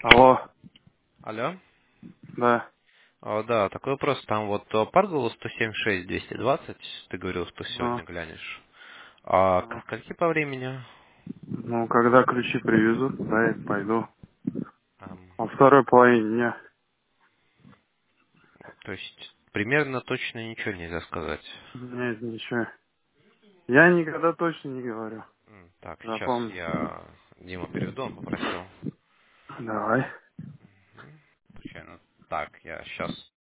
Алло, Алло. да. Да, такой вопрос. Там вот Паргула 176-220, ты говорил, что Ну, сегодня глянешь. А ко ну, скольки по времени? ну, когда ключи привезут, да, я пойду. Ам, Во второй половине дня. То есть примерно точно ничего нельзя сказать. Нет, ничего. Я никогда точно не говорю. Так, сейчас Запомни. я Диму переведу, он попросил. Давай. Случайно. Так, я сейчас